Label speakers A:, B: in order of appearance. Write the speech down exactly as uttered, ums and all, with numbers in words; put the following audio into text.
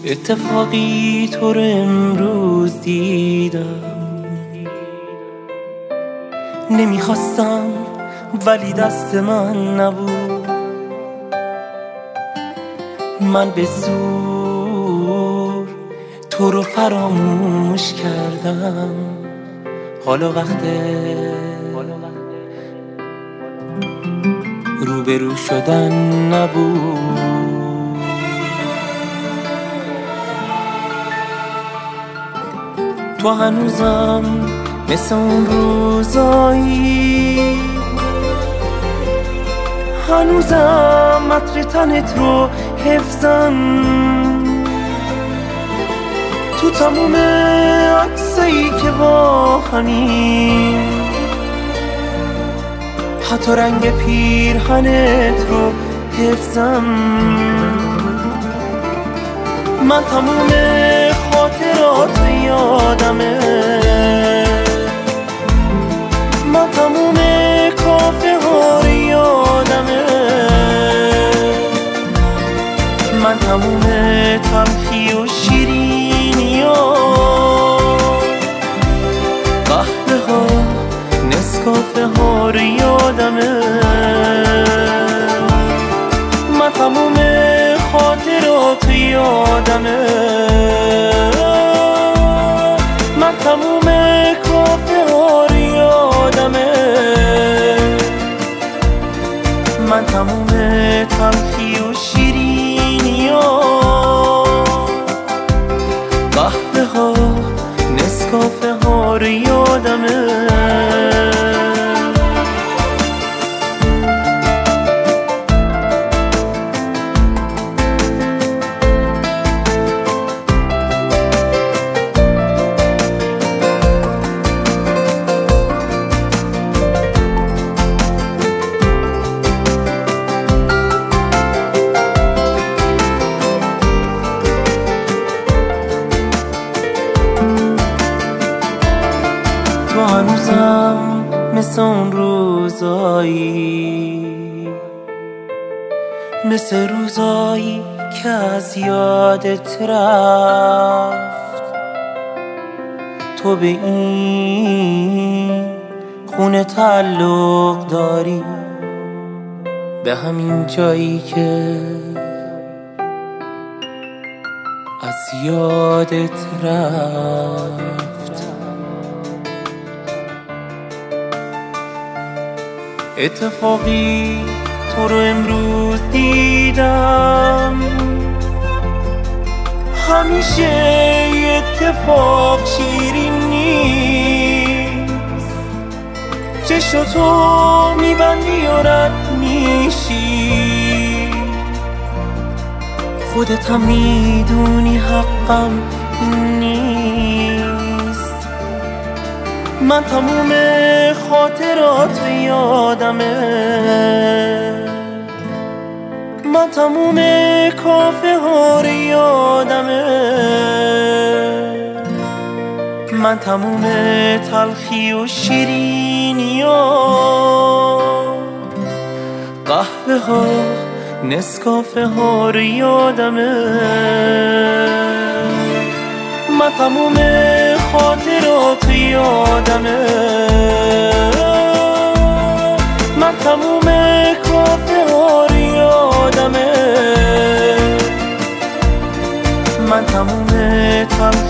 A: اتفاقی تو رو امروز دیدم، نمیخواستم ولی دست من نبود. من به زور تو رو فراموش کردم، حالا وقته روبرو شدن نبود. تو هنوزم مثل اون روزایی، هنوزم عطر تنت رو حفظم. تو تموم عکسایی که با همین، حتی رنگ پیرهنت رو حفظم. من تموم خاطرات یادمه، من تموم کافه ها رو یادمه، من تموم تلخی و شیرینی ها، قهوه ها نسکافه ها رو یادمه. من تموم خاطرات یادمه، من تموم کافه ها رو یادمه، من تموم تلخی و شیرینی ها، قهوه ها نسکافه ها رو یادمه. تو هنوزم مثل اون روزایی، مثل روزایی که از یادت رفت. تو به این خونه تعلق داری، به همین جایی که از یادت رفت. اتفاقی تو رو امروز دیدم، همیشه اتفاق شیرین نیست. چشاتو میبندی و رد میشی، خودت هم میدونی حقم این نیست. من تموم خاطرات یادمه، من تموم کافه ها رو یادمه، من تموم تلخی و شیرینی ها، قهوه ها نسکافه ها رو یادمه. من تموم خاطرات یادمه، من تموم کافه ها رو یادمه، من تموم تلخی